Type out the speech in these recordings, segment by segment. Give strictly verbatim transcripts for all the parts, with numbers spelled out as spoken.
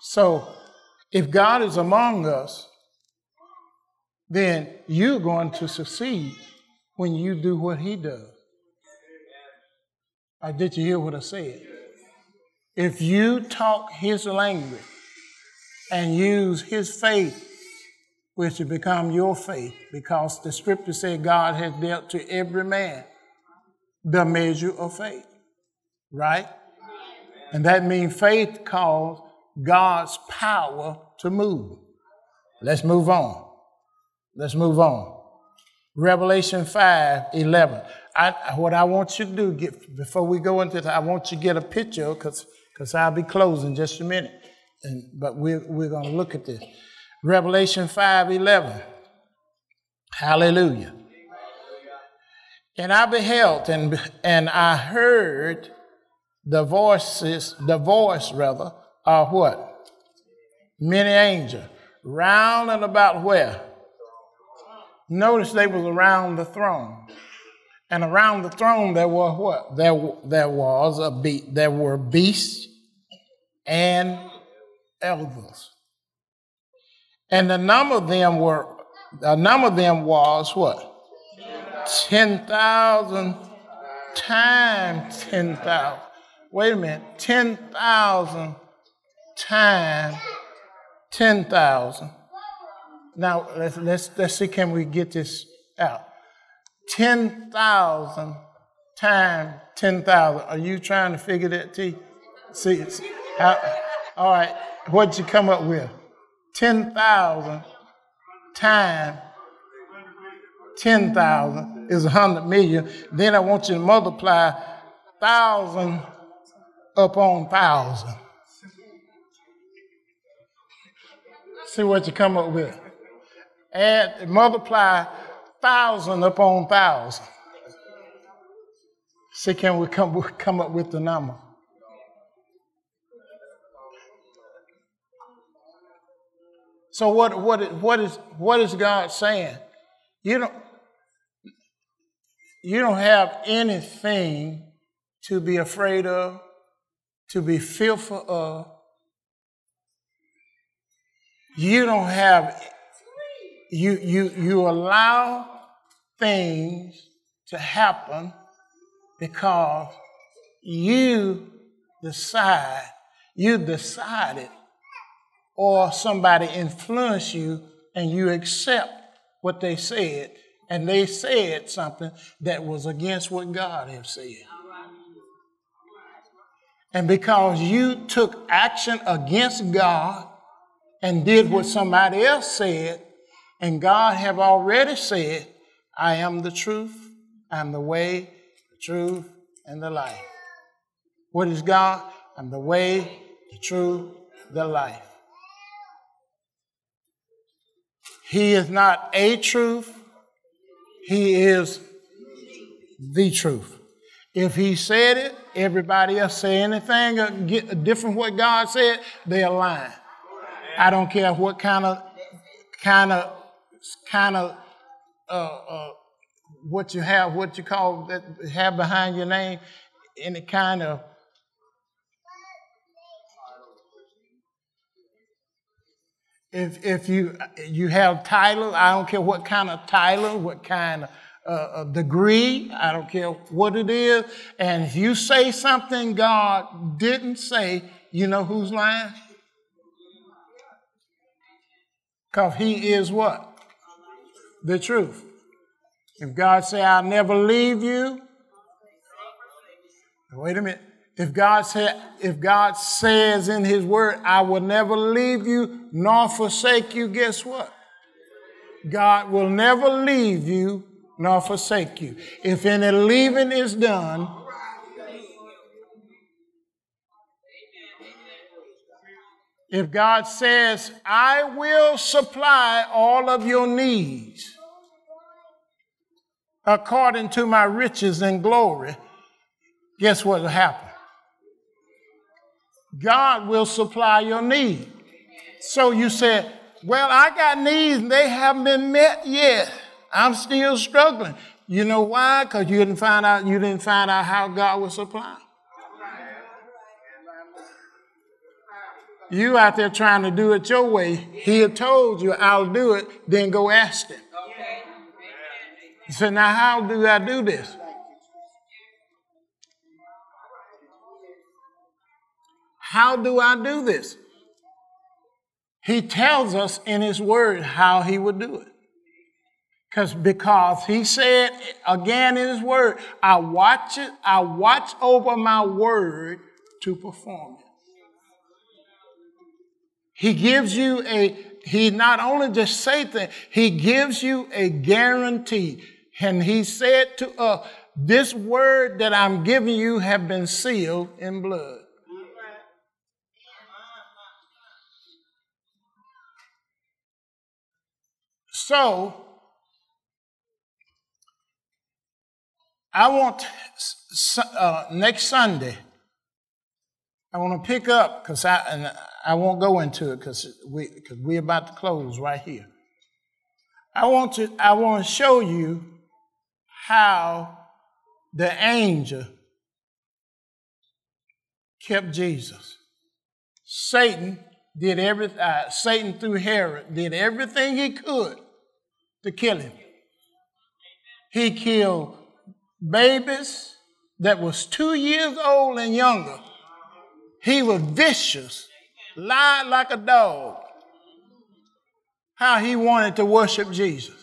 So if God is among us, then you're going to succeed when you do what he does. Or did you hear what I said? If you talk his language and use his faith, which will become your faith, because the scripture said God has dealt to every man the measure of faith, right? And that means faith calls God's power to move. Let's move on. Let's move on. Revelation five eleven. I, what I want you to do, get, before we go into that, I want you to get a picture, because because I'll be closing just a minute. And, but we're, we're going to look at this. Revelation five eleven. Hallelujah. And I beheld, and, and I heard the voices, the voice rather, of what? Many angels, round and about where? Notice they was around the throne. And around the throne there was what? There, there was a be- there were beasts and elders. And the number of them were, the number of them was what? ten thousand times ten thousand. Wait a minute. ten thousand times ten thousand. Now, let's, let's, let's see, can we get this out? ten thousand times ten thousand. Are you trying to figure that, T? See, see how, all right, what'd you come up with? ten thousand times ten thousand is one hundred million. Then I want you to multiply one thousand upon one thousand. See what you come up with. Add, multiply one thousand upon one thousand. See, can we come, come up with the number? So what, what, what, is, what is God saying? You don't, you don't have anything to be afraid of, to be fearful of. You don't have, you, you, you allow things to happen because you decide, you decided, or somebody influenced you and you accept what they said, and they said something that was against what God had said. And because you took action against God and did what somebody else said, and God have already said, I am the truth, I'm the way, the truth, and the life. What is God? I'm the way, the truth, the life. He is not a truth. He is the truth. If he said it, everybody else say anything or get different what God said, they align. I don't care what kind of, kind of, kind of, uh, uh, what you have, what you call that, have behind your name, any kind of If if you you have title, I don't care what kind of title, what kind of uh, degree, I don't care what it is. And if you say something God didn't say, you know who's lying? Because he is what? The truth. If God say, I'll never leave you. Wait a minute. If God said, if God says in his word, I will never leave you nor forsake you, guess what? God will never leave you nor forsake you. If any leaving is done, if God says, I will supply all of your needs according to my riches and glory, guess what will happen? God will supply your need. So you said, well, I got needs and they haven't been met yet. I'm still struggling. You know why? Because you didn't find out, you didn't find out how God will supply. You out there trying to do it your way. He had told you, I'll do it, then go ask him. So now how do I do this? How do I do this? He tells us in his word how he would do it. Because because he said again in his word, I watch it, I watch over my word to perform it. He gives you a, he not only just say things, he gives you a guarantee. And he said to us, this word that I'm giving you have been sealed in blood. So, I want uh, next Sunday, I want to pick up, because I, and I won't go into it because we, because we're about to close right here. I want to, I want to show you how the angel kept Jesus. Satan did everything, uh, Satan through Herod did everything he could to kill him. He killed babies that was two years old and younger. He was vicious, lied like a dog. How he wanted to worship Jesus.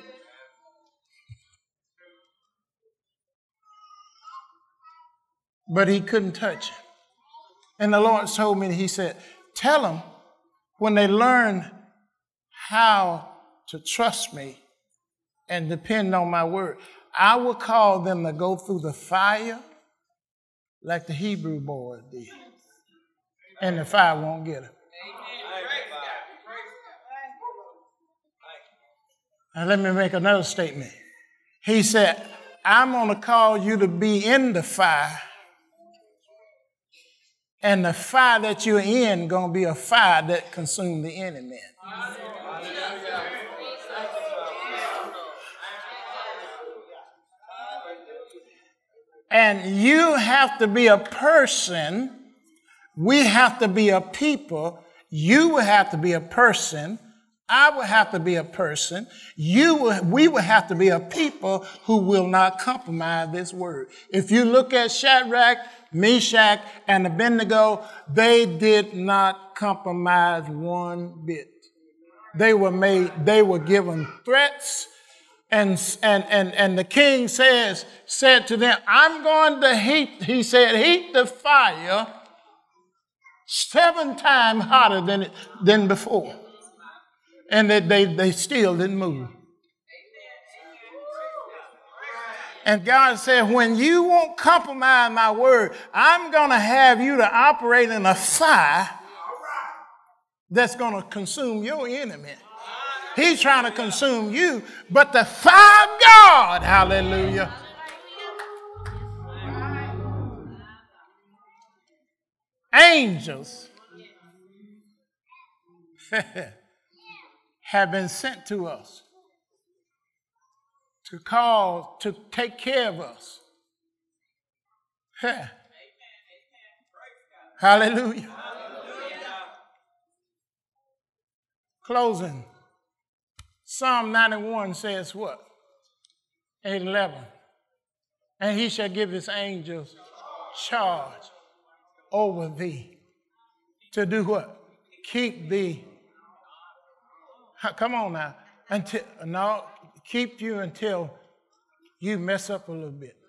But he couldn't touch him. And the Lord told me, he said, tell them when they learn how to trust me and depend on my word, I will call them to go through the fire like the Hebrew boys did. And the fire won't get them. Now let me make another statement. He said, I'm going to call you to be in the fire. And the fire that you're in going to be a fire that consumes the enemy. And you have to be a person. We have to be a people. You will have to be a person. I will have to be a person. You will, we will have to be a people who will not compromise this word. If you look at Shadrach, Meshach, and Abednego, they did not compromise one bit. They were made, they were given threats, and, and, and, and the king says, said to them, I'm going to heat, he said, heat the fire seven times hotter than, it, than before. And they, they, they still didn't move. And God said, when you won't compromise my word, I'm going to have you to operate in a fire that's going to consume your enemy. He's trying to consume you, but the fire of God, hallelujah. Angels have been sent to us to call, to take care of us. Hallelujah. Closing. Psalm ninety-one says what? eight eleven. And he shall give his angels charge over thee. To do what? Keep thee. Come on now. Until, no, keep you until you mess up a little bit.